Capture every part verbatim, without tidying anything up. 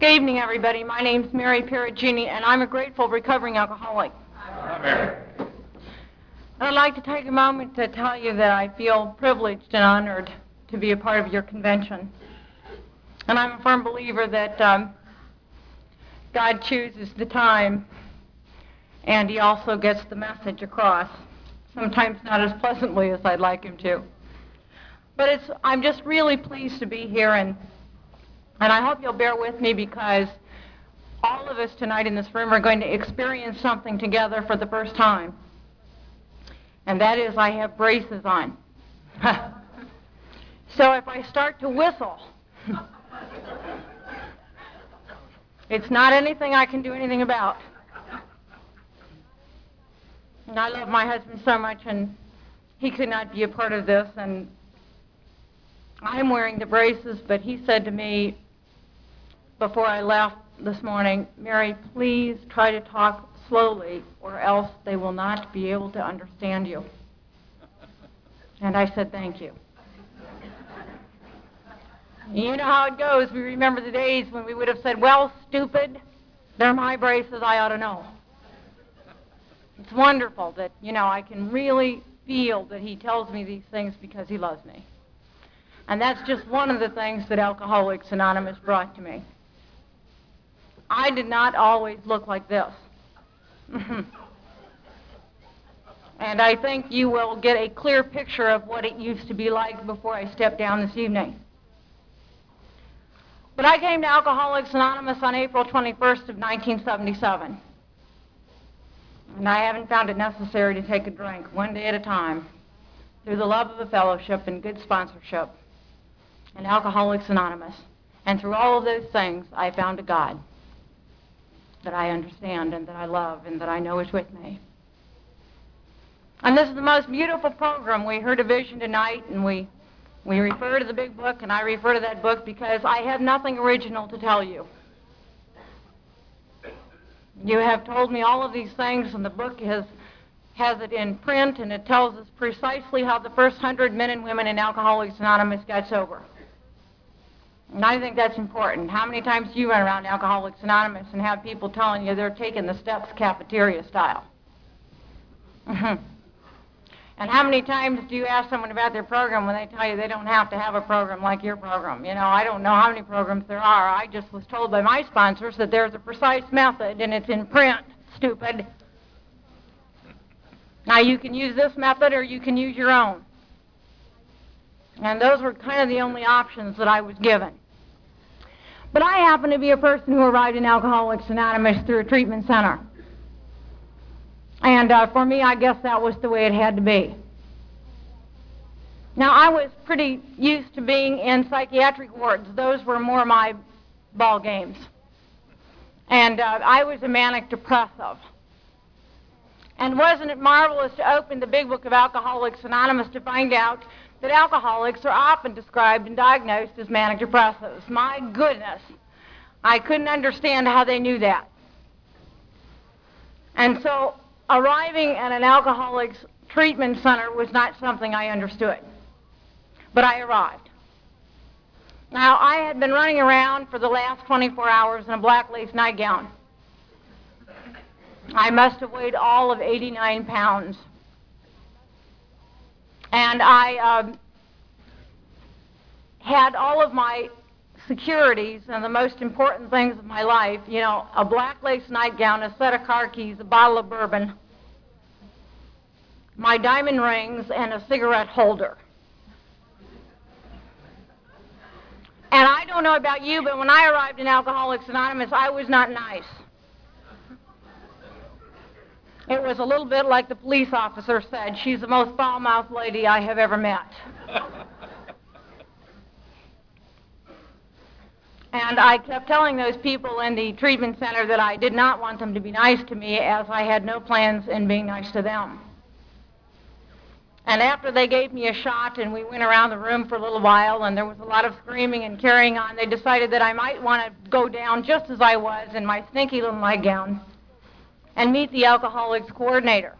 Good evening, everybody. My name's Mary Perugini, and I'm a grateful recovering alcoholic. Hi, Mary. I'd like to take a moment to tell you that I feel privileged and honored to be a part of your convention. And I'm a firm believer that um, God chooses the time, and he also gets the message across, sometimes not as pleasantly as I'd like him to. But it's, I'm just really pleased to be here, and And I hope you'll bear with me because all of us tonight in this room are going to experience something together for the first time. And that is I have braces on. So if I start to whistle, it's not anything I can do anything about. And I love my husband so much, and he could not be a part of this. And I'm wearing the braces, but he said to me, before I left this morning, Mary, please try to talk slowly or else they will not be able to understand you. And I said, thank you. You know how it goes. We remember the days when we would have said, well, stupid, they're my braces, I ought to know. It's wonderful that, you know, I can really feel that he tells me these things because he loves me. And that's just one of the things that Alcoholics Anonymous brought to me. I did not always look like this. And I think you will get a clear picture of what it used to be like before I stepped down this evening. But I came to Alcoholics Anonymous on April twenty-first of nineteen seventy-seven. And I haven't found it necessary to take a drink one day at a time through the love of the fellowship and good sponsorship and Alcoholics Anonymous. And through all of those things, I found a God that I understand and that I love and that I know is with me. And this is the most beautiful program. We heard a vision tonight, and we, we refer to the big book, and I refer to that book because I have nothing original to tell you. You have told me all of these things, and the book has, has it in print, and it tells us precisely how the first hundred men and women in Alcoholics Anonymous got sober. And I think that's important. How many times do you run around Alcoholics Anonymous and have people telling you they're taking the steps cafeteria style? And how many times do you ask someone about their program when they tell you they don't have to have a program like your program? You know, I don't know how many programs there are. I just was told by my sponsors that there's a precise method and it's in print, stupid. Now you can use this method or you can use your own. And those were kind of the only options that I was given. But I happen to be a person who arrived in Alcoholics Anonymous through a treatment center. And uh, for me, I guess that was the way it had to be. Now, I was pretty used to being in psychiatric wards. Those were more my ball games. And uh, I was a manic depressive. And wasn't it marvelous to open the big book of Alcoholics Anonymous to find out that alcoholics are often described and diagnosed as manic depressives. My goodness, I couldn't understand how they knew that. And so arriving at an alcoholics treatment center was not something I understood. But I arrived. Now, I had been running around for the last twenty-four hours in a black lace nightgown. I must have weighed all of eighty-nine pounds. And I um, had all of my securities and the most important things of my life, you know, a black lace nightgown, a set of car keys, a bottle of bourbon, my diamond rings, and a cigarette holder. And I don't know about you, but when I arrived in Alcoholics Anonymous, I was not nice. It was a little bit like the police officer said, she's the most foul-mouthed lady I have ever met. And I kept telling those people in the treatment center that I did not want them to be nice to me, as I had no plans in being nice to them. And after they gave me a shot and we went around the room for a little while and there was a lot of screaming and carrying on, they decided that I might want to go down just as I was in my stinky little nightgown and meet the alcoholics coordinator.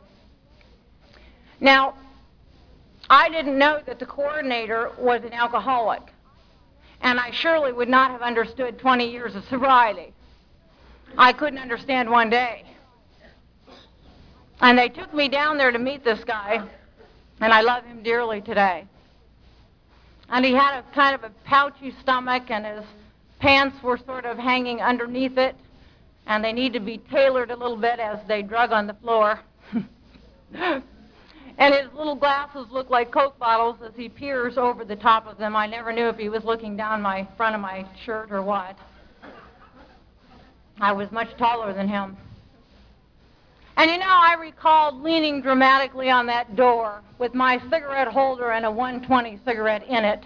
Now, I didn't know that the coordinator was an alcoholic. And I surely would not have understood twenty years of sobriety. I couldn't understand one day. And they took me down there to meet this guy, and I love him dearly today. And he had a kind of a pouchy stomach, and his pants were sort of hanging underneath it, and they need to be tailored a little bit as they drug on the floor. And his little glasses look like Coke bottles as he peers over the top of them. I never knew if he was looking down my front of my shirt or what. I was much taller than him. And you know, I recalled leaning dramatically on that door with my cigarette holder and a one twenty cigarette in it,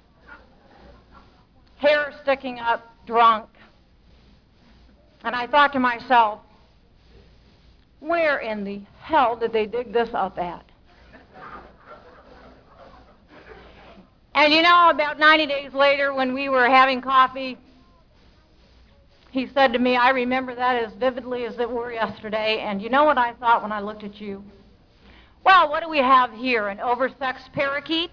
hair sticking up, drunk. And I thought to myself, where in the hell did they dig this up at? And you know, about ninety days later, when we were having coffee, he said to me, I remember that as vividly as it were yesterday, and you know what I thought when I looked at you? Well, what do we have here, an oversexed parakeet?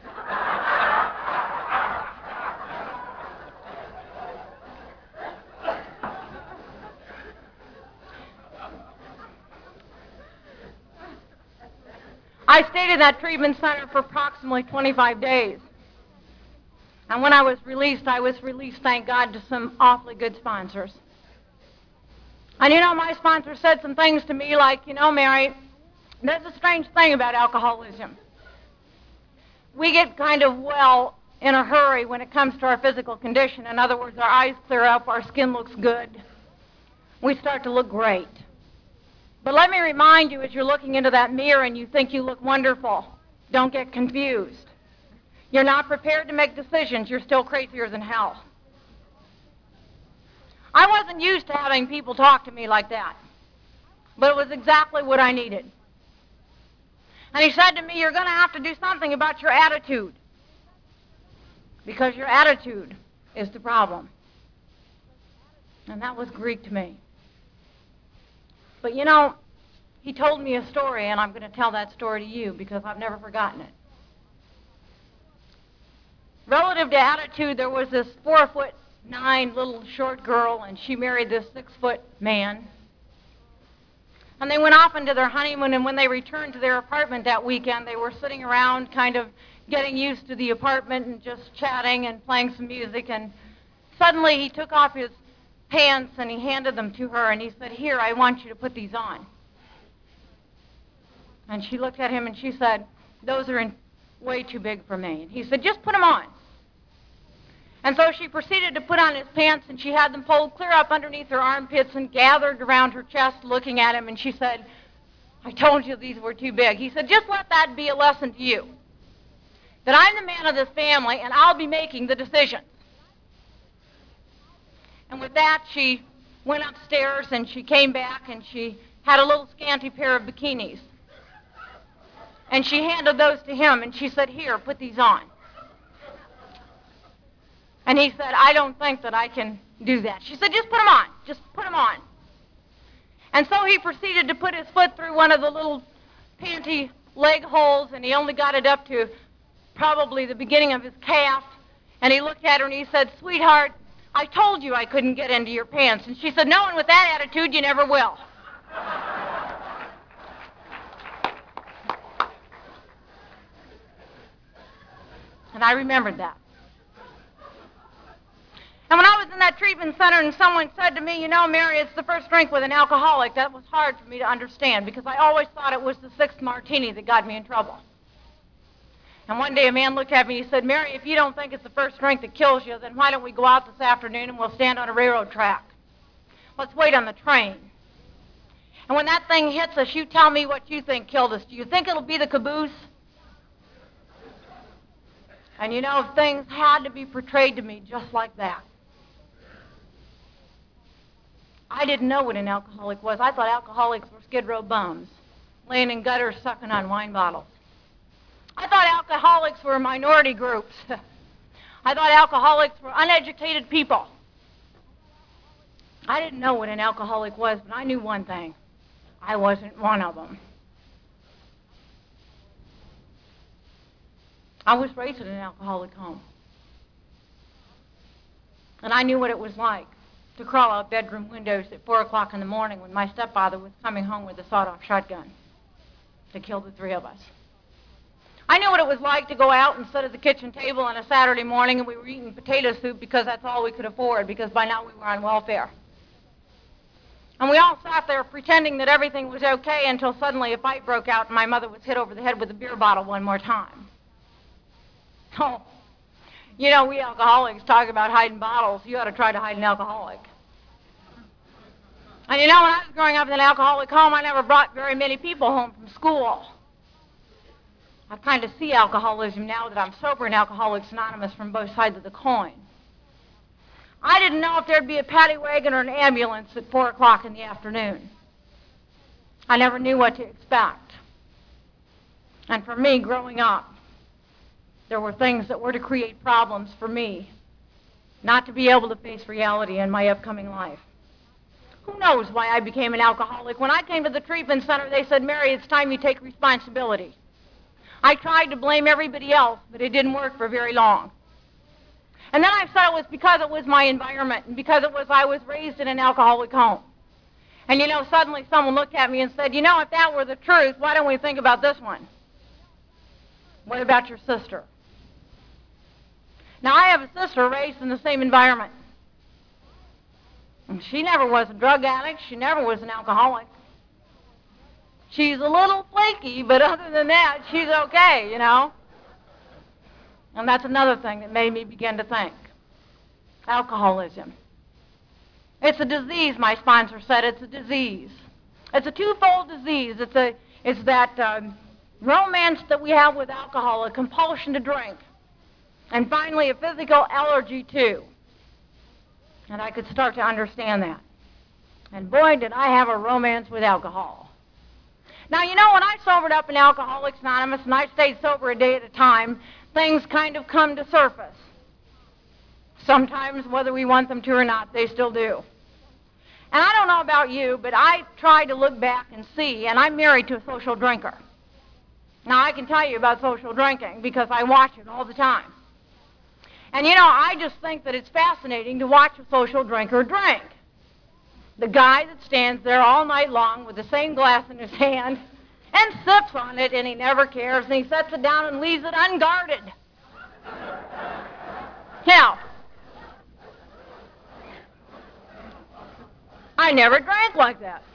I stayed in that treatment center for approximately twenty-five days. And when I was released, I was released, thank God, to some awfully good sponsors. And you know, my sponsor said some things to me like, you know, Mary, there's a strange thing about alcoholism. We get kind of well in a hurry when it comes to our physical condition. In other words, our eyes clear up, our skin looks good. We start to look great. But let me remind you, as you're looking into that mirror and you think you look wonderful, don't get confused. You're not prepared to make decisions. You're still crazier than hell. I wasn't used to having people talk to me like that, but it was exactly what I needed. And he said to me, you're going to have to do something about your attitude, because your attitude is the problem. And that was Greek to me. But you know, he told me a story, and I'm going to tell that story to you because I've never forgotten it. Relative to attitude, there was this four foot nine little short girl, and she married this six foot man. And they went off into their honeymoon, and when they returned to their apartment that weekend, they were sitting around kind of getting used to the apartment and just chatting and playing some music, and suddenly he took off his pants and he handed them to her, and he said, here, I want you to put these on. And she looked at him and she said, those are in way too big for me. And he said, just put them on. And so she proceeded to put on his pants, and she had them pulled clear up underneath her armpits and gathered around her chest looking at him, and she said, I told you these were too big. He said, just let that be a lesson to you, that I'm the man of this family, and I'll be making the decisions. And with that, she went upstairs, and she came back, and she had a little scanty pair of bikinis. And she handed those to him, and she said, here, put these on. And he said, I don't think that I can do that. She said, just put them on. Just put them on. And so he proceeded to put his foot through one of the little panty leg holes, and he only got it up to probably the beginning of his calf. And he looked at her and he said, sweetheart, I told you I couldn't get into your pants. And she said, no, and with that attitude, you never will. And I remembered that. And when I was in that treatment center and someone said to me, you know, Mary, it's the first drink with an alcoholic, that was hard for me to understand because I always thought it was the sixth martini that got me in trouble. And one day a man looked at me and he said, Mary, if you don't think it's the first drink that kills you, then why don't we go out this afternoon and we'll stand on a railroad track? Let's wait on the train. And when that thing hits us, you tell me what you think killed us. Do you think it'll be the caboose? And you know, things had to be portrayed to me just like that. I didn't know what an alcoholic was. I thought alcoholics were skid row bums, laying in gutters sucking on wine bottles. I thought alcoholics were minority groups. I thought alcoholics were uneducated people. I didn't know what an alcoholic was, but I knew one thing. I wasn't one of them. I was raised in an alcoholic home. And I knew what it was like to crawl out bedroom windows at four o'clock in the morning when my stepfather was coming home with a sawed-off shotgun to kill the three of us. I knew what it was like to go out and sit at the kitchen table on a Saturday morning and we were eating potato soup because that's all we could afford, because by now we were on welfare. And we all sat there pretending that everything was okay until suddenly a fight broke out and my mother was hit over the head with a beer bottle one more time. Oh, you know, we alcoholics talk about hiding bottles. You ought to try to hide an alcoholic. And you know, when I was growing up in an alcoholic home, I never brought very many people home from school. I kind of see alcoholism now that I'm sober in Alcoholics Anonymous from both sides of the coin. I didn't know if there'd be a paddy wagon or an ambulance at four o'clock in the afternoon. I never knew what to expect. And for me, growing up, there were things that were to create problems for me, not to be able to face reality in my upcoming life. Who knows why I became an alcoholic? When I came to the treatment center, they said, Mary, it's time you take responsibility. I tried to blame everybody else, but it didn't work for very long. And then I said it was because it was my environment and because it was I was raised in an alcoholic home. And, you know, suddenly someone looked at me and said, you know, if that were the truth, why don't we think about this one? What about your sister? Now, I have a sister raised in the same environment. And she never was a drug addict. She never was an alcoholic. She's a little flaky, but other than that, she's okay, you know. And that's another thing that made me begin to think. Alcoholism. It's a disease, my sponsor said. It's a disease. It's a twofold disease. It's, a, it's that um, romance that we have with alcohol, a compulsion to drink, and finally a physical allergy too. And I could start to understand that. And boy, did I have a romance with alcohol. Now, you know, when I sobered up in Alcoholics Anonymous and I stayed sober a day at a time, things kind of come to surface. Sometimes, whether we want them to or not, they still do. And I don't know about you, but I try to look back and see, and I'm married to a social drinker. Now, I can tell you about social drinking because I watch it all the time. And, you know, I just think that it's fascinating to watch a social drinker drink. The guy that stands there all night long with the same glass in his hand and sips on it, and he never cares, and he sets it down and leaves it unguarded. Now, I never drank like that.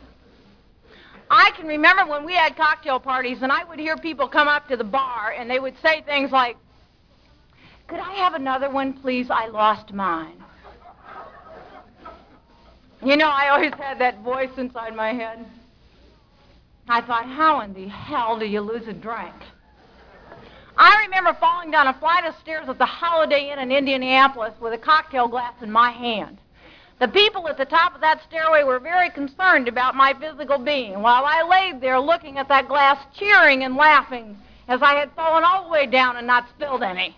I can remember when we had cocktail parties, and I would hear people come up to the bar, and they would say things like, could I have another one, please? I lost mine. You know, I always had that voice inside my head. I thought, how in the hell do you lose a drink? I remember falling down a flight of stairs at the Holiday Inn in Indianapolis with a cocktail glass in my hand. The people at the top of that stairway were very concerned about my physical being, while I laid there looking at that glass, cheering and laughing as I had fallen all the way down and not spilled any.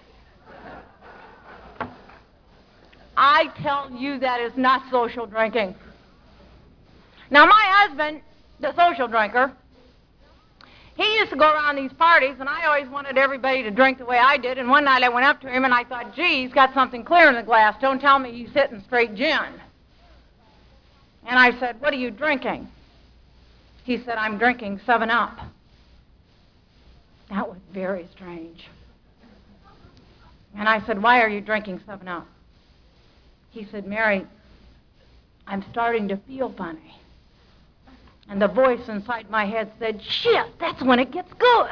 I tell you, that is not social drinking. Now, my husband, the social drinker, he used to go around these parties, and I always wanted everybody to drink the way I did. And one night I went up to him, and I thought, gee, he's got something clear in the glass. Don't tell me he's hitting straight gin. And I said, what are you drinking? He said, I'm drinking seven up. That was very strange. And I said, why are you drinking seven up? He said, Mary, I'm starting to feel funny. And the voice inside my head said, shit, that's when it gets good.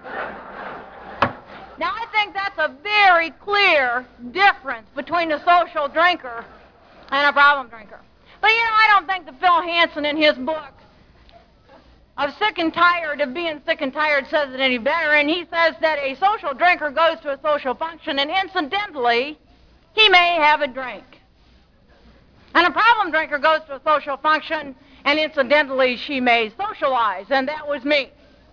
Now, I think that's a very clear difference between a social drinker and a problem drinker. But, you know, I don't think that Phil Hansen in his book of Sick and Tired of Being Sick and Tired says it any better, and he says that a social drinker goes to a social function and incidentally, he may have a drink. And a problem drinker goes to a social function, and incidentally, she may socialize, and that was me.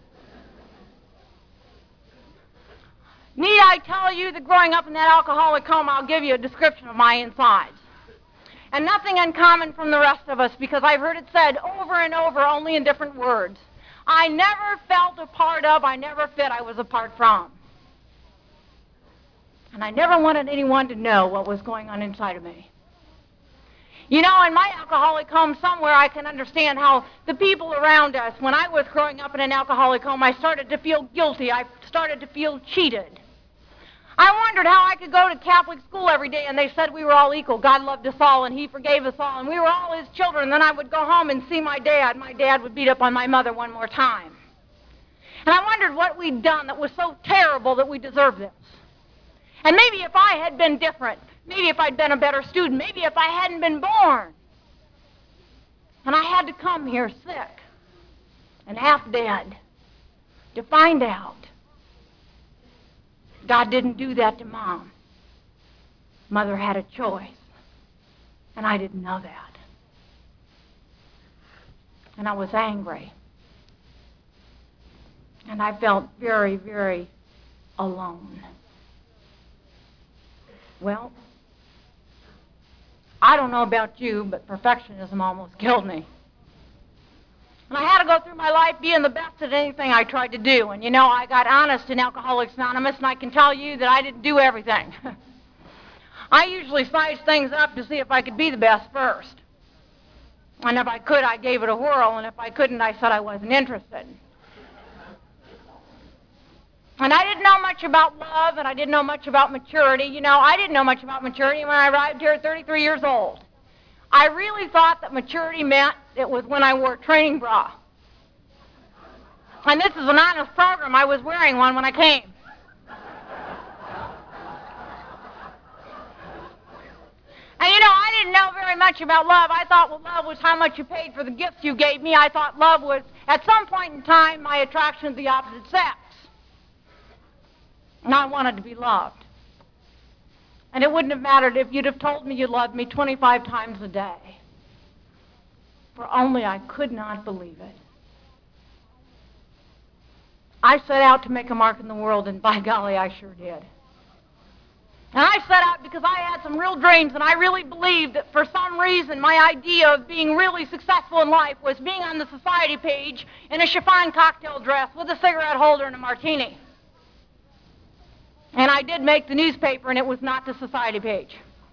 Need I tell you that growing up in that alcoholic home, I'll give you a description of my insides. And nothing uncommon from the rest of us, because I've heard it said over and over, only in different words. I never felt a part of, I never fit, I was apart from. And I never wanted anyone to know what was going on inside of me. You know, in my alcoholic home somewhere, I can understand how the people around us, when I was growing up in an alcoholic home, I started to feel guilty. I started to feel cheated. I wondered how I could go to Catholic school every day, and they said we were all equal. God loved us all, and he forgave us all, and we were all his children. And then I would go home and see my dad. My dad would beat up on my mother one more time. And I wondered what we'd done that was so terrible that we deserved this. And maybe if I had been different, maybe if I'd been a better student, maybe if I hadn't been born, and I had to come here sick and half dead to find out God didn't do that to Mom. Mother had a choice, and I didn't know that. And I was angry. And I felt very, very alone. Well, I don't know about you, but perfectionism almost killed me. And I had to go through my life being the best at anything I tried to do. And, you know, I got honest in Alcoholics Anonymous, and I can tell you that I didn't do everything. I usually sized things up to see if I could be the best first. And if I could, I gave it a whirl, and if I couldn't, I said I wasn't interested. And I didn't know much about love, and I didn't know much about maturity. You know, I didn't know much about maturity when I arrived here at thirty-three years old. I really thought that maturity meant it was when I wore a training bra. And this is an honest program. I was wearing one when I came. And, you know, I didn't know very much about love. I thought, well, love was how much you paid for the gifts you gave me. I thought love was, at some point in time, my attraction to the opposite sex. And I wanted to be loved. And it wouldn't have mattered if you'd have told me you loved me twenty-five times a day. For only I could not believe it. I set out to make a mark in the world, and by golly, I sure did. And I set out because I had some real dreams, and I really believed that for some reason my idea of being really successful in life was being on the society page in a chiffon cocktail dress with a cigarette holder and a martini. And I did make the newspaper, and it was not the society page.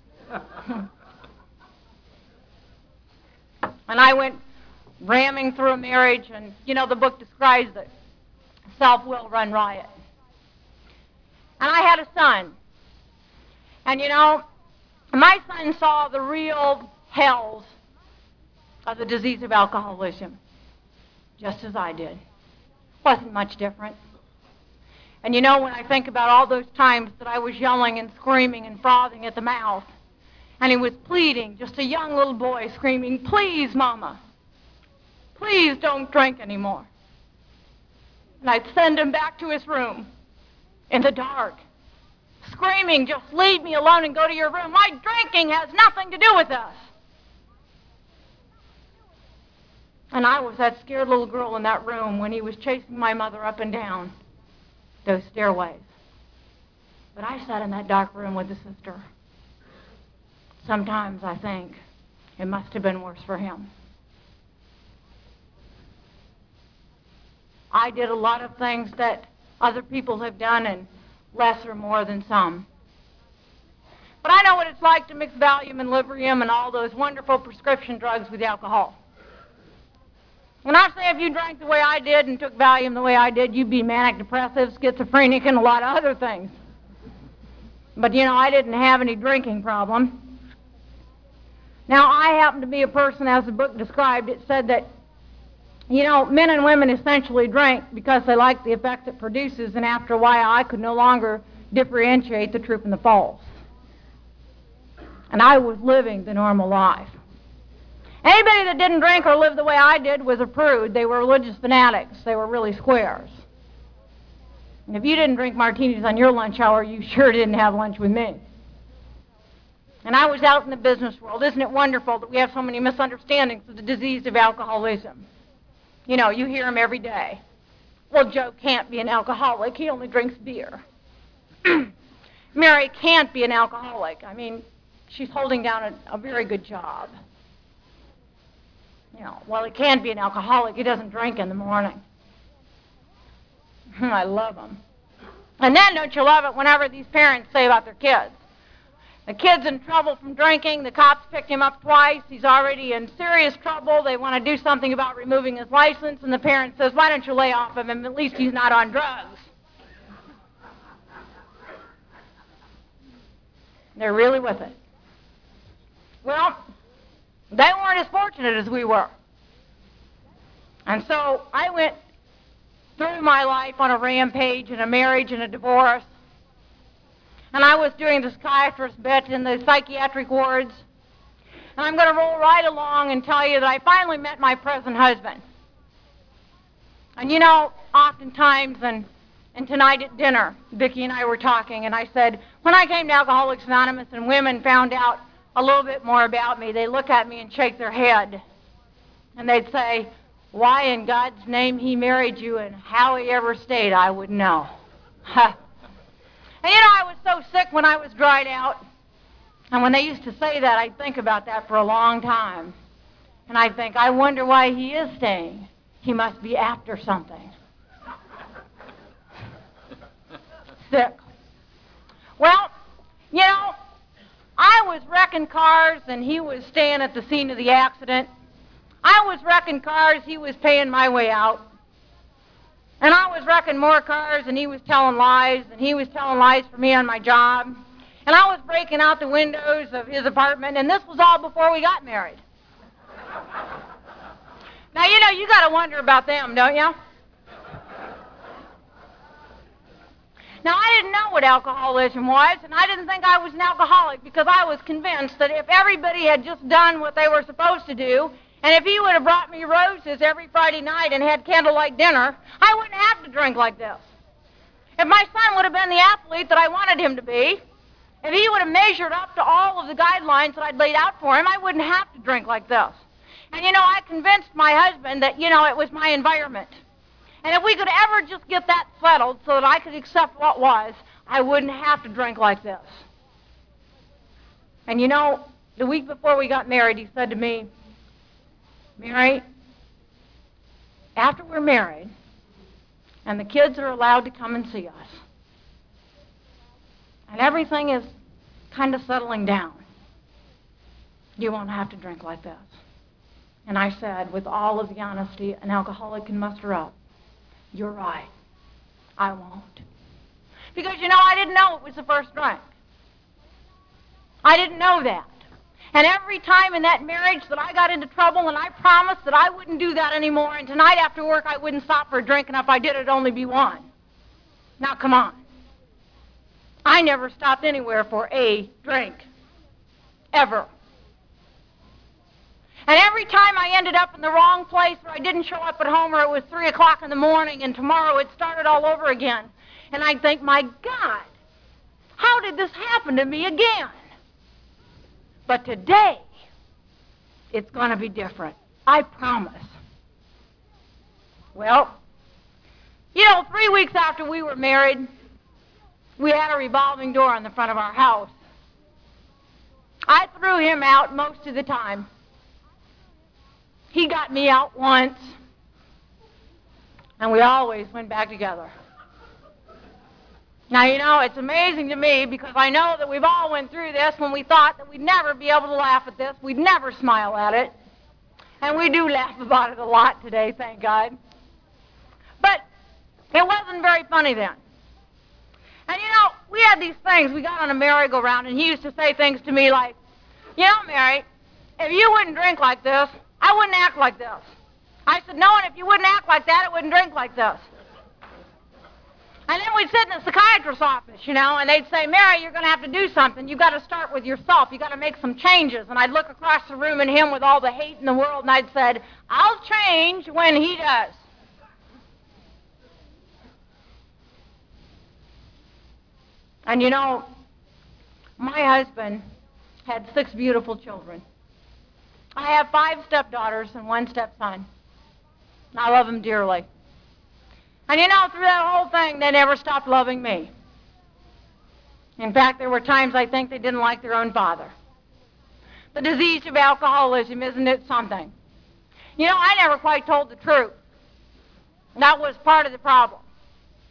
And I went ramming through a marriage, and, you know, the book describes it. Self-will run riot. And I had a son. And, you know, my son saw the real hells of the disease of alcoholism, just as I did. Wasn't much different. And you know, when I think about all those times that I was yelling and screaming and frothing at the mouth, and he was pleading, just a young little boy screaming, "Please, Mama, please don't drink anymore." And I'd send him back to his room in the dark, screaming, "Just leave me alone and go to your room. My drinking has nothing to do with us." And I was that scared little girl in that room when he was chasing my mother up and down those stairways. But I sat in that dark room with the sister. Sometimes I think it must have been worse for him. I did a lot of things that other people have done, and less or more than some. But I know what it's like to mix Valium and Librium and all those wonderful prescription drugs with alcohol. And I say if you drank the way I did and took Valium the way I did, you'd be manic depressive, schizophrenic, and a lot of other things. But, you know, I didn't have any drinking problem. Now, I happen to be a person, as the book described, it said that, you know, men and women essentially drink because they like the effect it produces, and after a while I could no longer differentiate the true from the false. And I was living the normal life. Anybody that didn't drink or live the way I did was a prude. They were religious fanatics. They were really squares. And if you didn't drink martinis on your lunch hour, you sure didn't have lunch with me. And I was out in the business world. Isn't it wonderful that we have so many misunderstandings of the disease of alcoholism? You know, you hear them every day. Well, Joe can't be an alcoholic. He only drinks beer. Mary can't be an alcoholic. I mean, she's holding down a, a very good job. You know, well, he can't be an alcoholic. He doesn't drink in the morning. I love him. And then, don't you love it whenever these parents say about their kids? The kid's in trouble from drinking. The cops picked him up twice. He's already in serious trouble. They want to do something about removing his license. And the parent says, why don't you lay off of him? At least he's not on drugs. They're really with it. Well, they weren't as fortunate as we were. And so I went through my life on a rampage and a marriage and a divorce. And I was doing the psychiatrist bit in the psychiatric wards. And I'm going to roll right along and tell you that I finally met my present husband. And you know, oftentimes, and, and tonight at dinner, Vicki and I were talking, and I said, when I came to Alcoholics Anonymous and women found out a little bit more about me, they look at me and shake their head. And they'd say, why in God's name he married you and how he ever stayed, I wouldn't know. And you know, I was so sick when I was dried out. And when they used to say that, I'd think about that for a long time. And I'd think, I wonder why he is staying. He must be after something. Sick. Well, you know, I was wrecking cars and he was staying at the scene of the accident. I was wrecking cars, he was paying my way out. And I was wrecking more cars, and he was telling lies, and he was telling lies for me on my job. And I was breaking out the windows of his apartment, and this was all before we got married. Now, you know, you got to wonder about them, don't you? Now, I didn't know what alcoholism was, and I didn't think I was an alcoholic because I was convinced that if everybody had just done what they were supposed to do, and if he would have brought me roses every Friday night and had candlelight dinner, I wouldn't have to drink like this. If my son would have been the athlete that I wanted him to be, if he would have measured up to all of the guidelines that I'd laid out for him, I wouldn't have to drink like this. And, you know, I convinced my husband that, you know, it was my environment. And if we could ever just get that settled so that I could accept what was, I wouldn't have to drink like this. And, you know, the week before we got married, he said to me, Mary, after we're married and the kids are allowed to come and see us and everything is kind of settling down, you won't have to drink like this. And I said, with all of the honesty an alcoholic can muster up, you're right, I won't. Because, you know, I didn't know it was the first drink. I didn't know that. And every time in that marriage that I got into trouble, and I promised that I wouldn't do that anymore, and tonight after work I wouldn't stop for a drink, and if I did, it'd only be one. Now, come on. I never stopped anywhere for a drink. Ever. And every time I ended up in the wrong place, or I didn't show up at home, or it was three o'clock in the morning, and tomorrow it started all over again. And I'd think, my God, how did this happen to me again? But today, it's going to be different. I promise. Well, you know, three weeks after we were married, we had a revolving door on the front of our house. I threw him out most of the time. He got me out once, and we always went back together. Now, you know, it's amazing to me because I know that we've all went through this when we thought that we'd never be able to laugh at this. We'd never smile at it. And we do laugh about it a lot today, thank God. But it wasn't very funny then. And, you know, we had these things. We got on a merry-go-round, and he used to say things to me like, you know, Mary, if you wouldn't drink like this, I wouldn't act like this. I said, no, and if you wouldn't act like that, I wouldn't drink like this. And then we'd sit in the psychiatrist's office, you know, and they'd say, Mary, you're going to have to do something. You've got to start with yourself. You've got to make some changes. And I'd look across the room at him with all the hate in the world, and I'd said, I'll change when he does. And, you know, my husband had six beautiful children. I have five stepdaughters and one stepson. I love them dearly. And you know, through that whole thing, they never stopped loving me. In fact, there were times I think they didn't like their own father. The disease of alcoholism, isn't it something? You know, I never quite told the truth. That was part of the problem.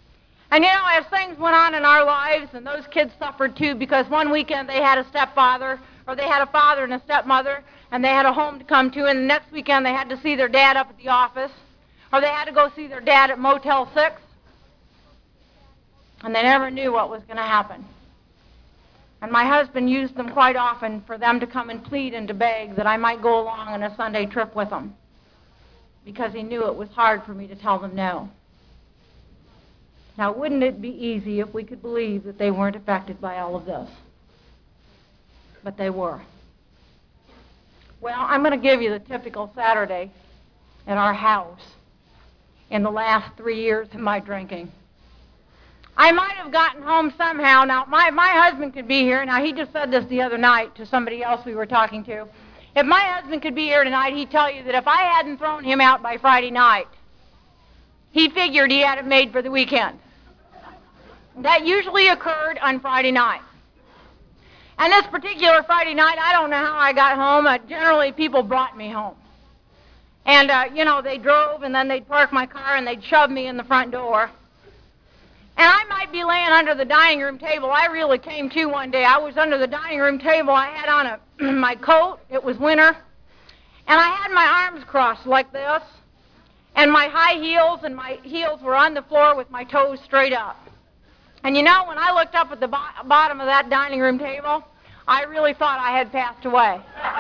And you know, as things went on in our lives, and those kids suffered too, because one weekend they had a stepfather, or they had a father and a stepmother, and they had a home to come to, and the next weekend they had to see their dad up at the office, or they had to go see their dad at Motel six, and they never knew what was going to happen. And my husband used them quite often for them to come and plead and to beg that I might go along on a Sunday trip with them, because he knew it was hard for me to tell them no. Now, wouldn't it be easy if we could believe that they weren't affected by all of this? But they were. Well, I'm going to give you the typical Saturday at our house in the last three years of my drinking. I might have gotten home somehow. Now, my, my husband could be here. Now, he just said this the other night to somebody else we were talking to. If my husband could be here tonight, he'd tell you that if I hadn't thrown him out by Friday night, he figured he had it made for the weekend. That usually occurred on Friday night. And this particular Friday night, I don't know how I got home. Uh, generally, people brought me home. And, uh, you know, they drove, and then they'd park my car, and they'd shove me in the front door. And I might be laying under the dining room table. I really came to one day. I was under the dining room table. I had on a my coat. It was winter. And I had my arms crossed like this. And my high heels, and my heels were on the floor with my toes straight up. And you know, when I looked up at the bo- bottom of that dining room table, I really thought I had passed away.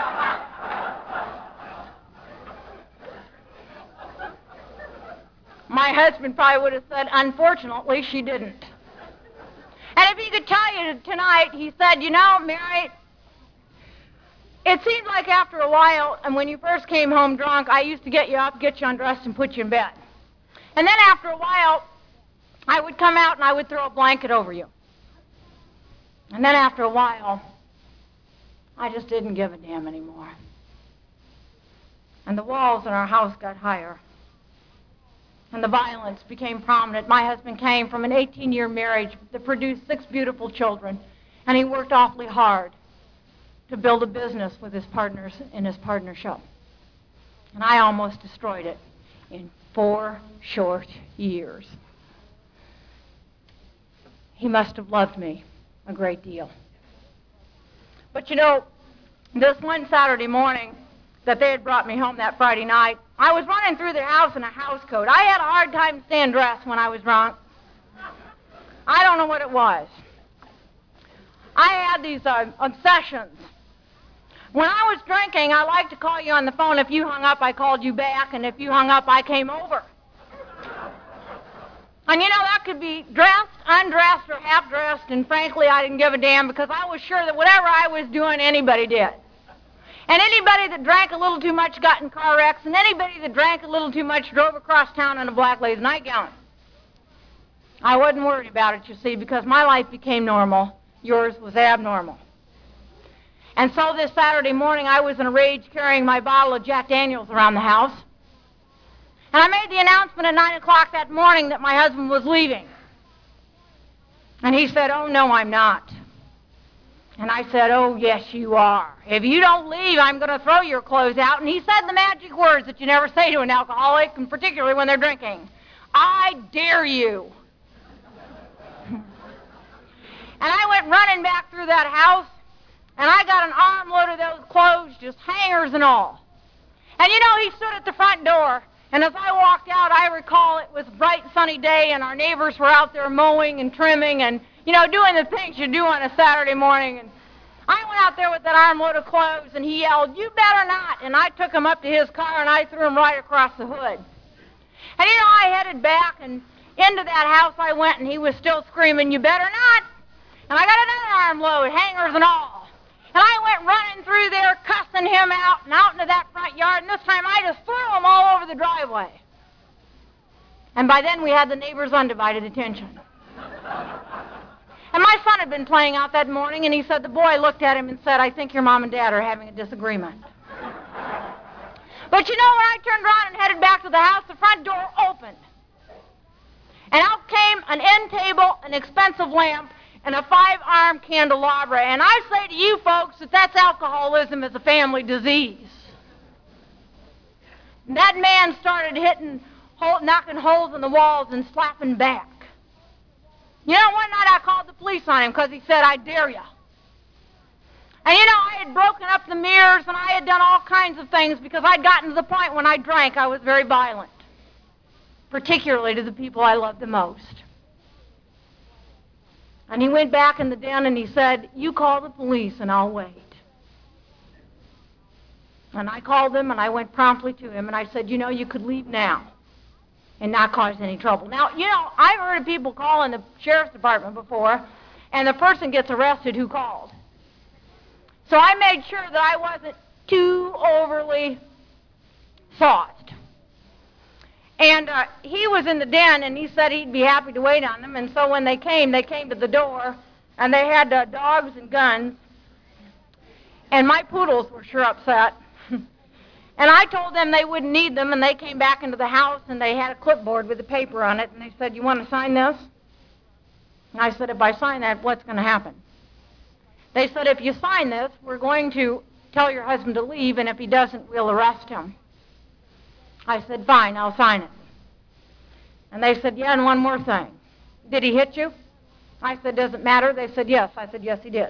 My husband probably would have said, unfortunately, she didn't. And if he could tell you tonight, he said, you know, Mary, it seemed like after a while, and when you first came home drunk, I used to get you up, get you undressed, and put you in bed. And then after a while, I would come out and I would throw a blanket over you. And then after a while, I just didn't give a damn anymore. And the walls in our house got higher. And the violence became prominent. My husband came from an eighteen-year marriage that produced six beautiful children, and he worked awfully hard to build a business with his partners in his partnership. And I almost destroyed it in four short years. He must have loved me a great deal. But you know, this one Saturday morning that they had brought me home that Friday night, I was running through the house in a house coat. I had a hard time staying dressed when I was drunk. I don't know what it was. I had these uh, obsessions. When I was drinking, I liked to call you on the phone. If you hung up, I called you back, and if you hung up, I came over. And you know, that could be dressed, undressed, or half-dressed, and frankly, I didn't give a damn because I was sure that whatever I was doing, anybody did. And anybody that drank a little too much got in car wrecks, and anybody that drank a little too much drove across town in a black lace nightgown. I wasn't worried about it, you see, because my life became normal. Yours was abnormal. And so this Saturday morning, I was in a rage carrying my bottle of Jack Daniels around the house. And I made the announcement at nine o'clock that morning that my husband was leaving. And he said, oh, no, I'm not. And I said, oh, yes, you are. If you don't leave, I'm going to throw your clothes out. And he said the magic words that you never say to an alcoholic, and particularly when they're drinking. I dare you. And I went running back through that house, and I got an armload of those clothes, just hangers and all. And you know, he stood at the front door, and as I walked out, I recall it was a bright sunny day, and our neighbors were out there mowing and trimming and, you know, doing the things you do on a Saturday morning. And I went out there with that armload of clothes, and he yelled, you better not. And I took him up to his car, and I threw him right across the hood. And, you know, I headed back, and into that house I went, and he was still screaming, you better not. And I got another armload, hangers and all. And I went running through there, cussing him out, and out into that front yard, and this time I just threw him all over the driveway. And by then we had the neighbors' undivided attention. And my son had been playing out that morning, and he said, the boy looked at him and said, I think your mom and dad are having a disagreement. But you know, when I turned around and headed back to the house, the front door opened. And out came an end table, an expensive lamp, and a five-arm candelabra. And I say to you folks that that's alcoholism as a family disease. And that man started hitting, hole, knocking holes in the walls and slapping back. You know, one night I called the police on him because he said, I dare you. And you know, I had broken up the mirrors and I had done all kinds of things because I'd gotten to the point when I drank I was very violent, particularly to the people I loved the most. And he went back in the den and he said, you call the police and I'll wait. And I called them and I went promptly to him and I said, you know, you could leave now and not cause any trouble. Now, you know, I've heard of people calling the sheriff's department before and the person gets arrested who called. So I made sure that I wasn't too overly sauced. And uh, he was in the den, and he said he'd be happy to wait on them. And so when they came, they came to the door, and they had uh, dogs and guns. And my poodles were sure upset. And I told them they wouldn't need them, and they came back into the house, and they had a clipboard with a paper on it, and they said, you want to sign this? And I said, if I sign that, what's going to happen? They said, if you sign this, we're going to tell your husband to leave, and if he doesn't, we'll arrest him. I said, fine, I'll sign it. And they said, yeah, and one more thing. Did he hit you? I said, does it matter? They said, yes. I said, yes, he did.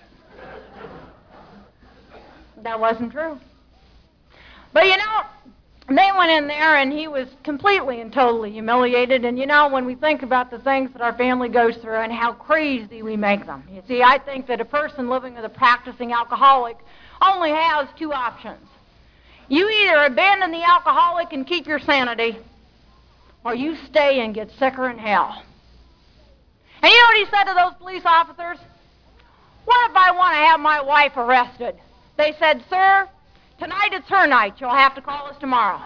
That wasn't true. But, you know, they went in there, and he was completely and totally humiliated. And, you know, when we think about the things that our family goes through and how crazy we make them, you see, I think that a person living with a practicing alcoholic only has two options. You either abandon the alcoholic and keep your sanity, or you stay and get sicker in hell. And you know what he said to those police officers? What if I want to have my wife arrested? They said, sir, tonight it's her night. You'll have to call us tomorrow.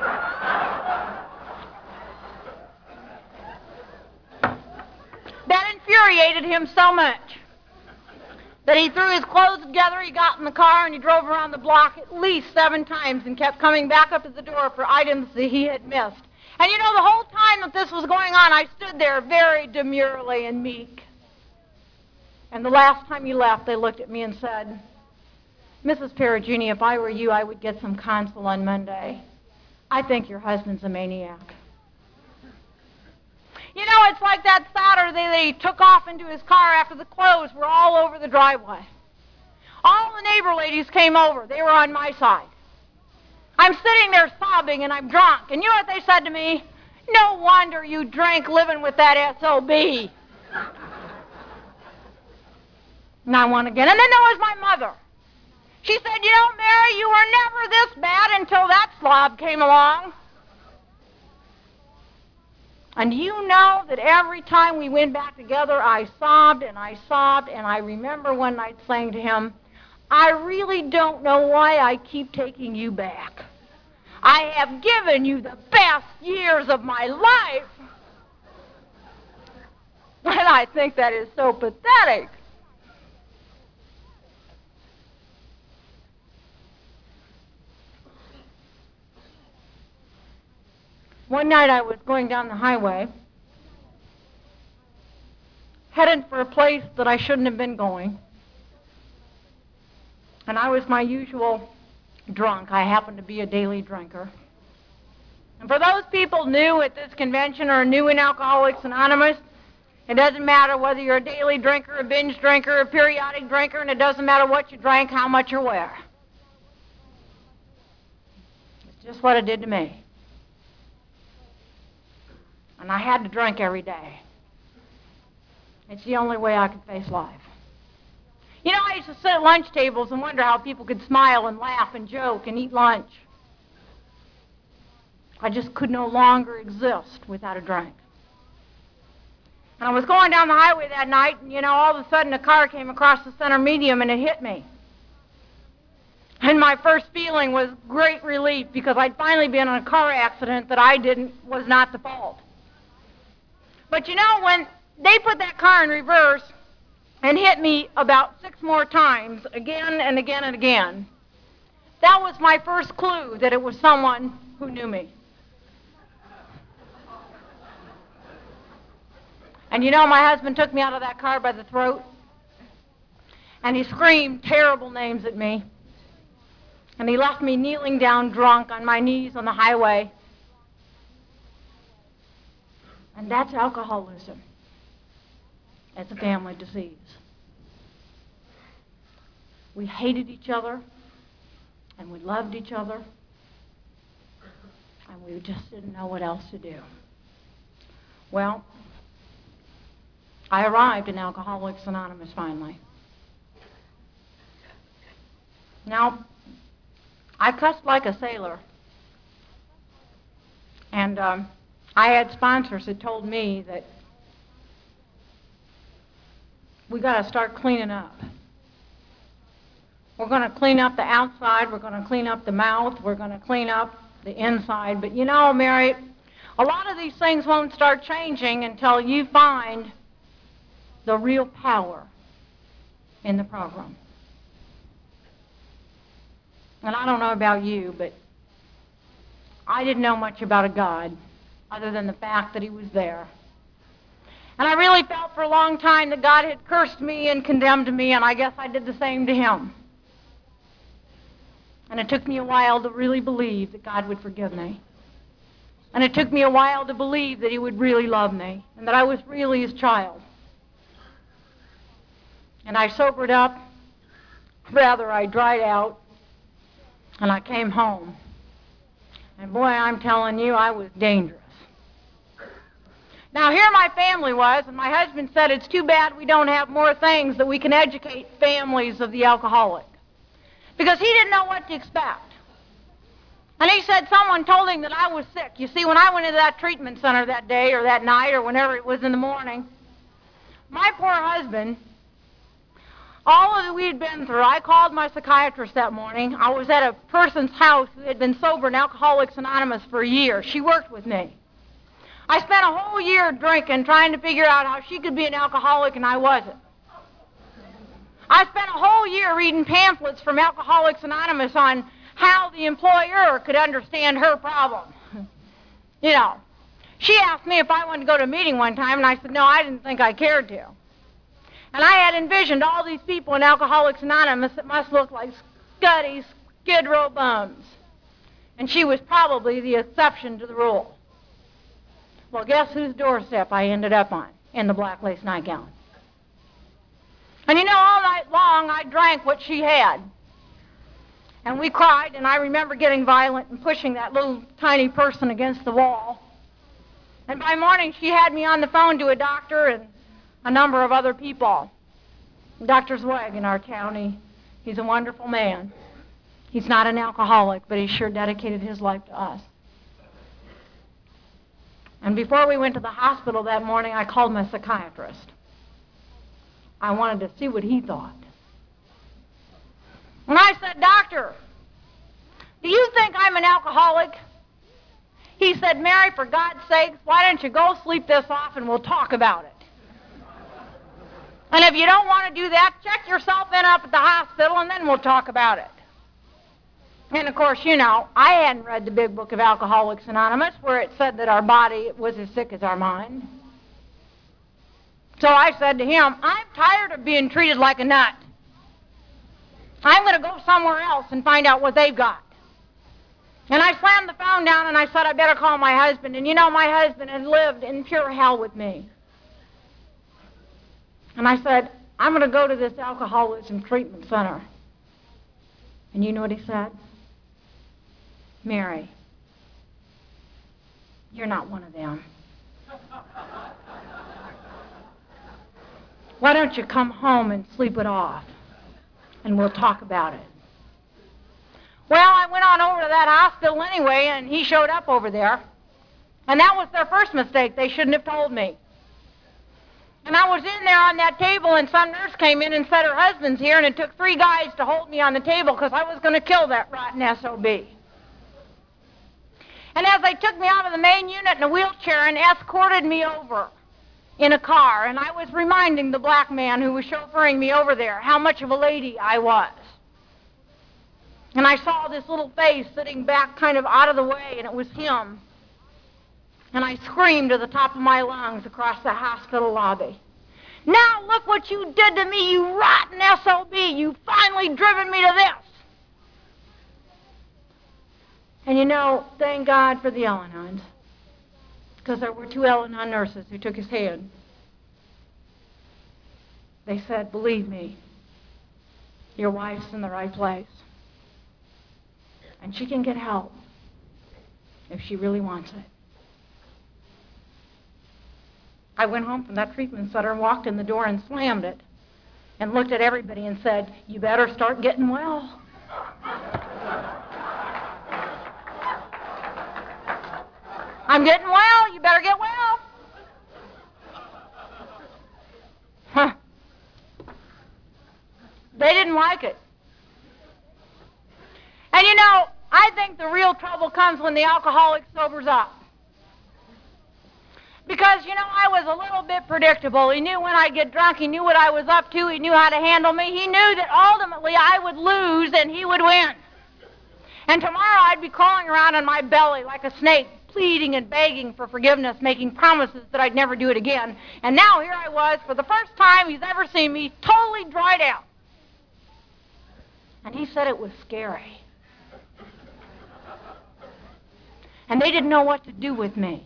That infuriated him so much that he threw his clothes together, he got in the car, and he drove around the block at least seven times and kept coming back up to the door for items that he had missed. And you know, the whole time that this was going on, I stood there very demurely and meek. And the last time he left, they looked at me and said, Missus Perugini, if I were you, I would get some counsel on Monday. I think your husband's a maniac. You know, it's like that Saturday that he took off into his car after the clothes were all over the driveway. All the neighbor ladies came over. They were on my side. I'm sitting there sobbing, and I'm drunk. And you know what they said to me? No wonder you drank living with that S O B. And I won again. And then there was my mother. She said, you know, Mary, you were never this bad until that slob came along. And you know that every time we went back together, I sobbed and I sobbed, and I remember one night saying to him, I really don't know why I keep taking you back. I have given you the best years of my life. And I think that is so pathetic. One night I was going down the highway, headed for a place that I shouldn't have been going. And I was my usual drunk. I happened to be a daily drinker. And for those people new at this convention or new in Alcoholics Anonymous, it doesn't matter whether you're a daily drinker, a binge drinker, a periodic drinker, and it doesn't matter what you drank, how much you wear. It's just what it did to me. And I had to drink every day. It's the only way I could face life. You know, I used to sit at lunch tables and wonder how people could smile and laugh and joke and eat lunch. I just could no longer exist without a drink. And I was going down the highway that night, and, you know, all of a sudden a car came across the center median and it hit me. And my first feeling was great relief because I'd finally been in a car accident that I didn't, was not the fault. But you know, when they put that car in reverse and hit me about six more times, again and again and again, that was my first clue that it was someone who knew me. And you know, my husband took me out of that car by the throat, and he screamed terrible names at me, and he left me kneeling down drunk on my knees on the highway. And that's alcoholism. as a family disease. We hated each other, and we loved each other, and we just didn't know what else to do. Well, I arrived in Alcoholics Anonymous finally. Now, I cussed like a sailor, and um, I had sponsors that told me that we got to start cleaning up. We're going to clean up the outside, we're going to clean up the mouth, we're going to clean up the inside. But you know, Mary, a lot of these things won't start changing until you find the real power in the program. And I don't know about you, but I didn't know much about a God other than the fact that he was there. And I really felt for a long time that God had cursed me and condemned me, and I guess I did the same to him. And it took me a while to really believe that God would forgive me. And it took me a while to believe that he would really love me and that I was really his child. And I sobered up, rather I dried out, and I came home. And boy, I'm telling you, I was dangerous. Now, here my family was, and my husband said, it's too bad we don't have more things that we can educate families of the alcoholic. Because he didn't know what to expect. And he said someone told him that I was sick. You see, when I went into that treatment center that day or that night or whenever it was in the morning, my poor husband, all of it we had been through, I called my psychiatrist that morning. I was at a person's house who had been sober in Alcoholics Anonymous for a year. She worked with me. I spent a whole year drinking, trying to figure out how she could be an alcoholic and I wasn't. I spent a whole year reading pamphlets from Alcoholics Anonymous on how the employer could understand her problem. You know, she asked me if I wanted to go to a meeting one time, and I said, no, I didn't think I cared to. And I had envisioned all these people in Alcoholics Anonymous that must look like scuddy, skid row bums. And she was probably the exception to the rule. Well, guess whose doorstep I ended up on in the black lace nightgown? And you know, all night long, I drank what she had. And we cried, and I remember getting violent and pushing that little tiny person against the wall. And by morning, she had me on the phone to a doctor and a number of other people. Doctor Zweig in our county, he's a wonderful man. He's not an alcoholic, but he sure dedicated his life to us. And before we went to the hospital that morning, I called my psychiatrist. I wanted to see what he thought. And I said, Doctor, do you think I'm an alcoholic? He said, Mary, for God's sakes, why don't you go sleep this off and we'll talk about it? And if you don't want to do that, check yourself in up at the hospital and then we'll talk about it. And of course, you know, I hadn't read the big book of Alcoholics Anonymous where it said that our body was as sick as our mind. So I said to him, I'm tired of being treated like a nut. I'm going to go somewhere else and find out what they've got. And I slammed the phone down and I said, I better call my husband. And you know, my husband had lived in pure hell with me. And I said, I'm going to go to this alcoholism treatment center. And you know what he said? Mary, you're not one of them. Why don't you come home and sleep it off, and we'll talk about it. Well, I went on over to that hospital anyway, and he showed up over there. And that was their first mistake. They shouldn't have told me. And I was in there on that table, and some nurse came in and said her husband's here, and it took three guys to hold me on the table because I was going to kill that rotten S O B. And as they took me out of the main unit in a wheelchair and escorted me over in a car, and I was reminding the black man who was chauffeuring me over there how much of a lady I was. And I saw this little face sitting back kind of out of the way, and it was him. And I screamed to the top of my lungs across the hospital lobby. Now look what you did to me, you rotten S O B. You've finally driven me to this. And you know, thank God for the Al-Anons, because there were two Al-Anon nurses who took his hand. They said, believe me, your wife's in the right place. And she can get help if she really wants it. I went home from that treatment center and walked in the door and slammed it and looked at everybody and said, you better start getting well. I'm getting well. You better get well. Huh. They didn't like it. And you know, I think the real trouble comes when the alcoholic sobers up. Because, you know, I was a little bit predictable. He knew when I'd get drunk. He knew what I was up to. He knew how to handle me. He knew that ultimately I would lose and he would win. And tomorrow I'd be crawling around on my belly like a snake, pleading and begging for forgiveness, making promises that I'd never do it again. And now here I was, for the first time he's ever seen me, totally dried out. And he said it was scary. And they didn't know what to do with me.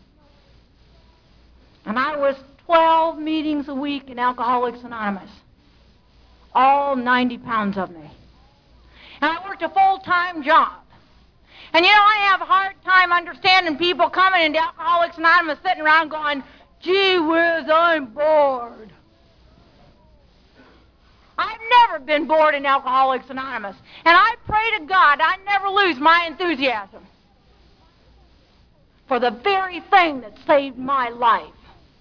And I was twelve meetings a week in Alcoholics Anonymous, all ninety pounds of me. And I worked a full-time job. And you know, I have a hard time understanding people coming into Alcoholics Anonymous sitting around going, gee whiz, I'm bored. I've never been bored in Alcoholics Anonymous. And I pray to God I never lose my enthusiasm for the very thing that saved my life.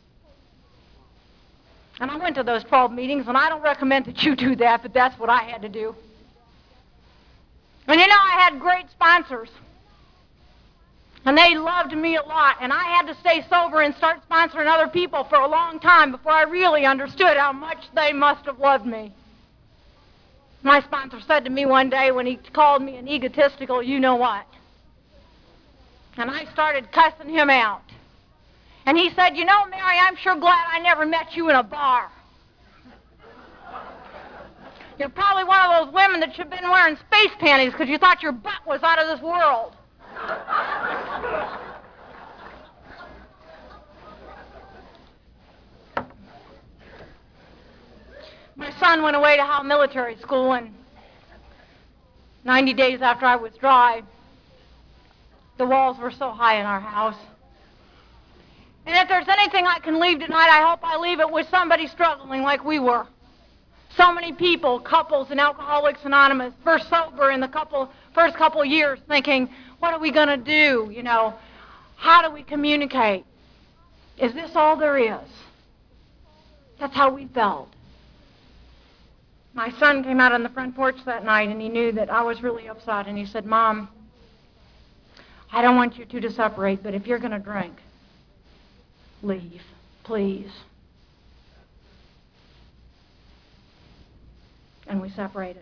And I went to those twelve meetings, and I don't recommend that you do that, but that's what I had to do. And you know, I had great sponsors. And they loved me a lot, and I had to stay sober and start sponsoring other people for a long time before I really understood how much they must have loved me. My sponsor said to me one day when he called me an egotistical you-know-what. And I started cussing him out. And he said, you know, Mary, I'm sure glad I never met you in a bar. You're probably one of those women that should have been wearing space panties because you thought your butt was out of this world. My son went away to Howe Military School, and ninety days after I was dry, the walls were so high in our house. And if there's anything I can leave tonight, I hope I leave it with somebody struggling like we were. So many people, couples in Alcoholics Anonymous, first sober in the couple, first couple years, thinking, what are we going to do? You know, how do we communicate? Is this all there is? That's how we felt. My son came out on the front porch that night, and he knew that I was really upset, and he said, Mom, I don't want you two to separate, but if you're going to drink, leave, please. And we separated.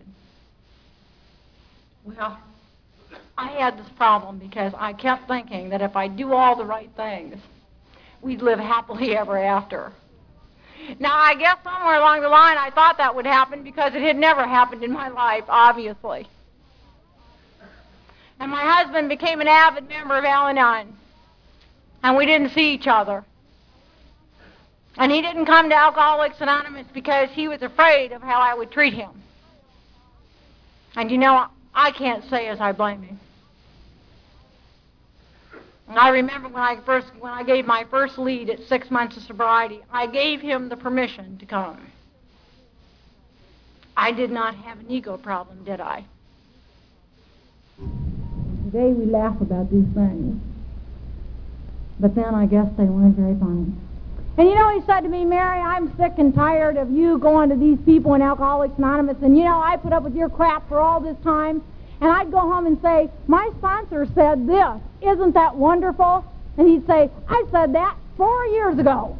Well, I had this problem because I kept thinking that if I do all the right things, we'd live happily ever after. Now, I guess somewhere along the line I thought that would happen because it had never happened in my life, obviously. And my husband became an avid member of Al-Anon, and we didn't see each other. And he didn't come to Alcoholics Anonymous because he was afraid of how I would treat him. And you know, I can't say as I blame him. And I remember when I first, when I gave my first lead at six months of sobriety, I gave him the permission to come. I did not have an ego problem, did I? Today we laugh about these things. But then I guess they weren't very funny. And you know, he said to me, Mary, I'm sick and tired of you going to these people in Alcoholics Anonymous, and you know, I put up with your crap for all this time, and I'd go home and say, my sponsor said this, isn't that wonderful? And he'd say, I said that four years ago.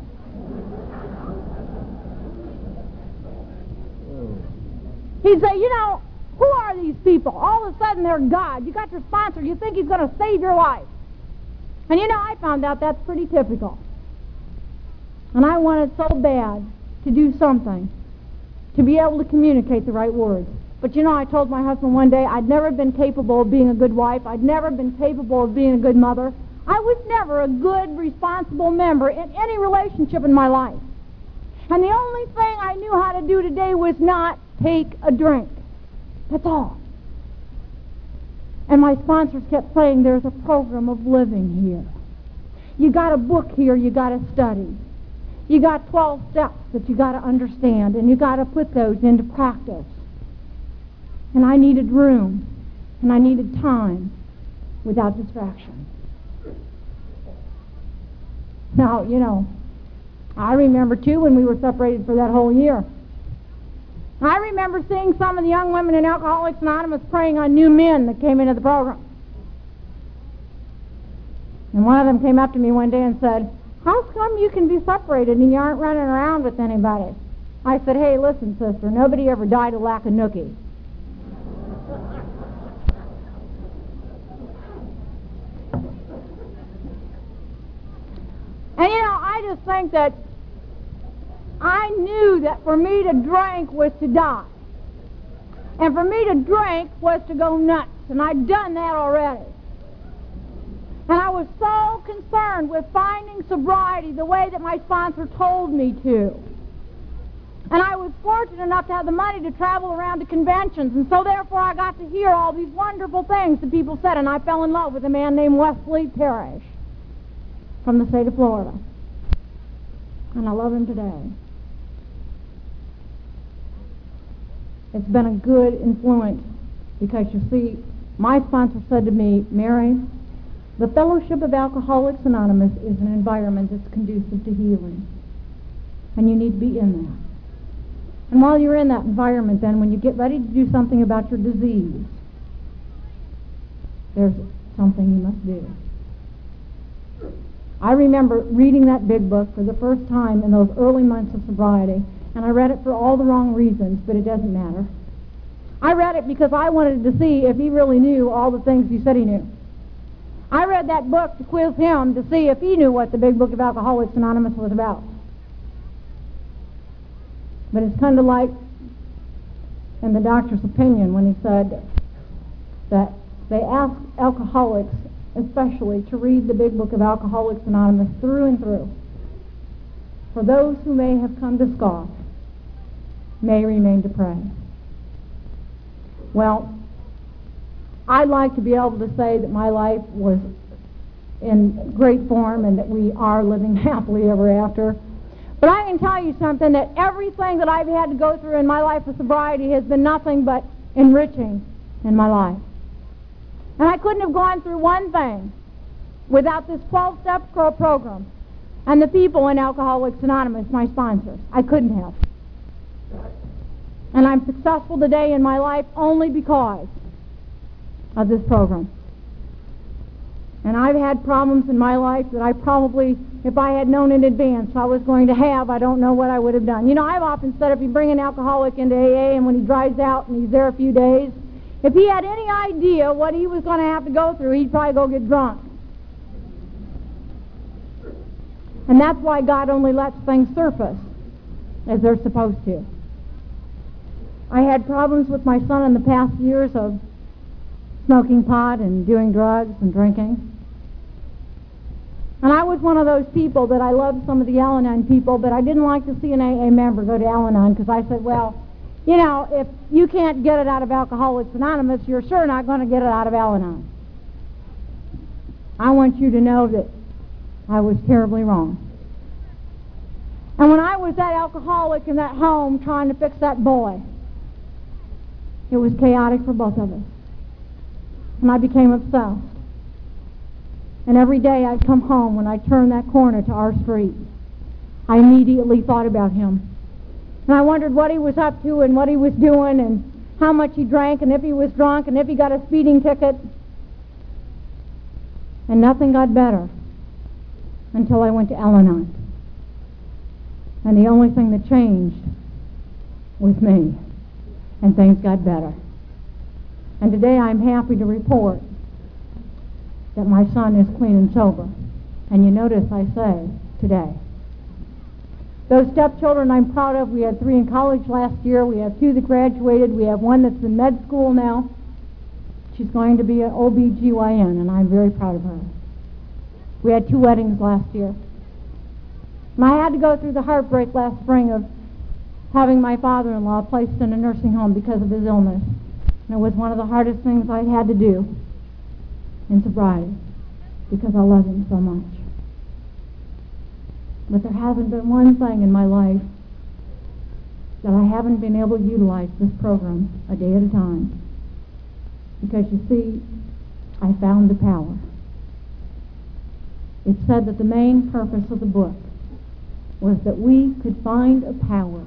He'd say, you know, who are these people? All of a sudden they're God. You got your sponsor, you think he's going to save your life. And you know, I found out that's pretty typical. And I wanted so bad to do something, to be able to communicate the right words. But you know, I told my husband one day I'd never been capable of being a good wife. I'd never been capable of being a good mother. I was never a good, responsible member in any relationship in my life. And the only thing I knew how to do today was not take a drink. That's all. And my sponsors kept saying, there's a program of living here. You got a book here you got to study. You got twelve steps that you got to understand, and you got to put those into practice. And I needed room, and I needed time without distraction. Now, you know, I remember, too, when we were separated for that whole year. I remember seeing some of the young women in Alcoholics Anonymous praying on new men that came into the program. And one of them came up to me one day and said, how come you can be separated and you aren't running around with anybody? I said, hey, listen, sister, nobody ever died of lack of nookie. And you know, I just think that I knew that for me to drink was to die. And for me to drink was to go nuts. And I'd done that already. And I was so concerned with finding sobriety the way that my sponsor told me to. And I was fortunate enough to have the money to travel around to conventions. And so therefore I got to hear all these wonderful things that people said. And I fell in love with a man named Wesley Parrish from the state of Florida. And I love him today. It's been a good influence because, you see, my sponsor said to me, Mary, the Fellowship of Alcoholics Anonymous is an environment that's conducive to healing. And you need to be in that. And while you're in that environment, then, when you get ready to do something about your disease, there's something you must do. I remember reading that big book for the first time in those early months of sobriety, and I read it for all the wrong reasons, but it doesn't matter. I read it because I wanted to see if he really knew all the things he said he knew. I read that book to quiz him to see if he knew what the big book of Alcoholics Anonymous was about. But it's kind of like in the doctor's opinion when he said that they asked alcoholics especially to read the big book of Alcoholics Anonymous through and through. For those who may have come to scoff may remain to pray. Well, I'd like to be able to say that my life was in great form and that we are living happily ever after. But I can tell you something, that everything that I've had to go through in my life of sobriety has been nothing but enriching in my life. And I couldn't have gone through one thing without this twelve-step program and the people in Alcoholics Anonymous, my sponsors. I couldn't have. And I'm successful today in my life only because of this program. And I've had problems in my life that I probably, if I had known in advance I was going to have, I don't know what I would have done. You know, I've often said if you bring an alcoholic into A A and when he drives out and he's there a few days, if he had any idea what he was going to have to go through, he'd probably go get drunk. And that's why God only lets things surface as they're supposed to. I had problems with my son in the past years of smoking pot and doing drugs and drinking. And I was one of those people that I loved some of the Al-Anon people, but I didn't like to see an A A member go to Al-Anon because I said, well, you know, if you can't get it out of Alcoholics Anonymous, you're sure not going to get it out of Al-Anon. I want you to know that I was terribly wrong. And when I was that alcoholic in that home trying to fix that boy, it was chaotic for both of us. And I became obsessed. And every day I'd come home, when I turned that corner to our street, I immediately thought about him. And I wondered what he was up to and what he was doing and how much he drank and if he was drunk and if he got a speeding ticket. And nothing got better until I went to Al-Anon. And the only thing that changed was me. And things got better. And today I'm happy to report that my son is clean and sober. And you notice I say today. Those stepchildren I'm proud of. We had three in college last year. We have two that graduated. We have one that's in med school now. She's going to be an O B G Y N, and I'm very proud of her. We had two weddings last year. And I had to go through the heartbreak last spring of having my father-in-law placed in a nursing home because of his illness. And it was one of the hardest things I'd had to do in sobriety because I love him so much. But there hasn't been one thing in my life that I haven't been able to utilize this program a day at a time. Because you see, I found the power. It said that the main purpose of the book was that we could find a power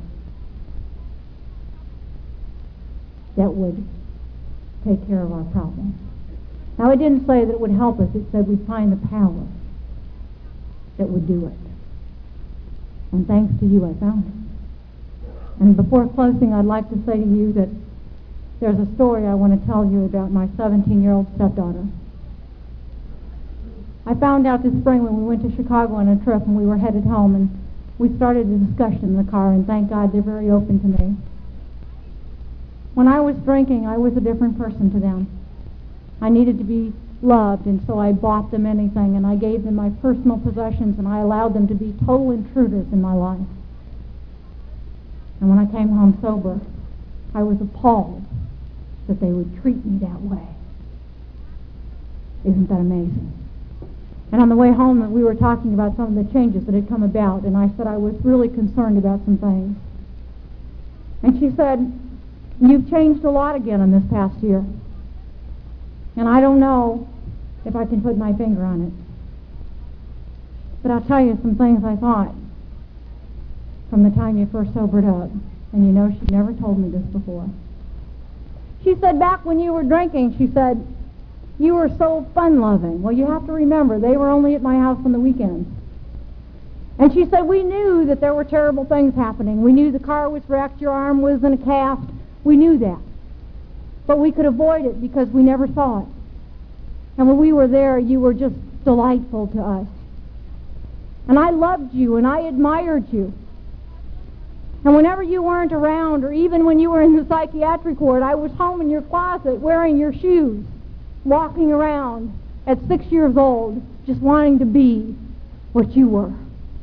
that would take care of our problems. Now, it didn't say that it would help us. It said we'd find the power that would do it. And thanks to you, I found it. And before closing, I'd like to say to you that there's a story I want to tell you about my seventeen-year-old stepdaughter. I found out this spring when we went to Chicago on a trip and we were headed home, and we started a discussion in the car, and thank God they're very open to me. When I was drinking, I was a different person to them. I needed to be loved, and so I bought them anything, and I gave them my personal possessions, and I allowed them to be total intruders in my life. And when I came home sober, I was appalled that they would treat me that way. Isn't that amazing? And on the way home, we were talking about some of the changes that had come about, and I said I was really concerned about some things. And she said, "You've changed a lot again in this past year. And I don't know if I can put my finger on it. But I'll tell you some things I thought from the time you first sobered up." And you know, she never told me this before. She said, back when you were drinking, she said, you were so fun-loving. Well, you have to remember, they were only at my house on the weekends. And she said, we knew that there were terrible things happening. We knew the car was wrecked, your arm was in a cast. We knew that. But we could avoid it because we never saw it. And when we were there, you were just delightful to us. And I loved you, and I admired you. And whenever you weren't around, or even when you were in the psychiatric ward, I was home in your closet wearing your shoes, walking around at six years old, just wanting to be what you were.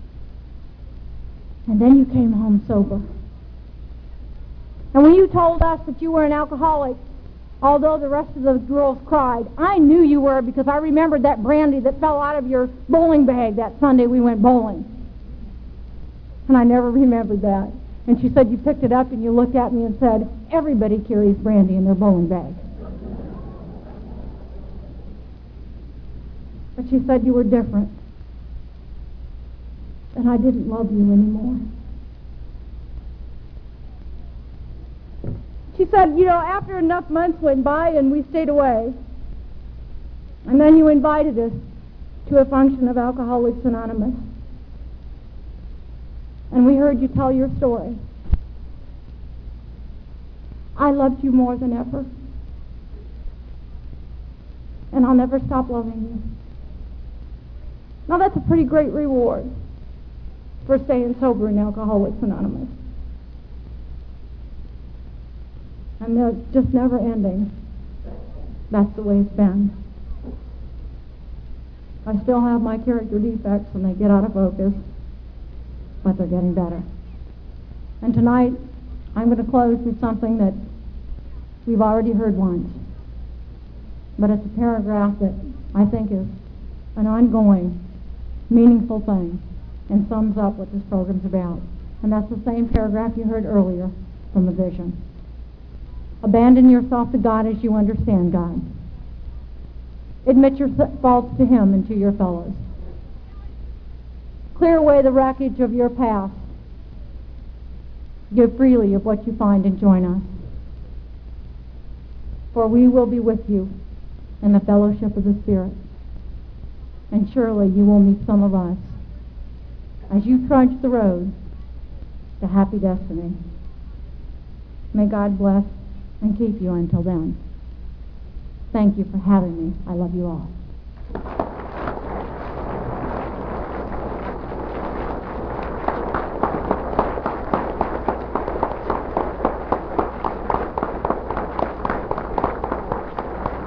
And then you came home sober. And when you told us that you were an alcoholic, although the rest of the girls cried, I knew you were because I remembered that brandy that fell out of your bowling bag that Sunday we went bowling. And I never remembered that. And she said you picked it up and you looked at me and said, everybody carries brandy in their bowling bag. But she said you were different. And I didn't love you anymore. She said, you know, after enough months went by and we stayed away, and then you invited us to a function of Alcoholics Anonymous. And we heard you tell your story. I loved you more than ever. And I'll never stop loving you. Now that's a pretty great reward for staying sober in Alcoholics Anonymous. And it's just never ending. That's the way it's been. I still have my character defects and they get out of focus, but they're getting better. And tonight, I'm going to close with something that we've already heard once. But it's a paragraph that I think is an ongoing, meaningful thing and sums up what this program's about. And that's the same paragraph you heard earlier from the vision. Abandon yourself to God as you understand God. Admit your faults to Him and to your fellows. Clear away the wreckage of your past. Give freely of what you find and join us. For we will be with you in the fellowship of the Spirit. And surely you will meet some of us as you trudge the road to happy destiny. May God bless and keep you until then. Thank you for having me. I love you all.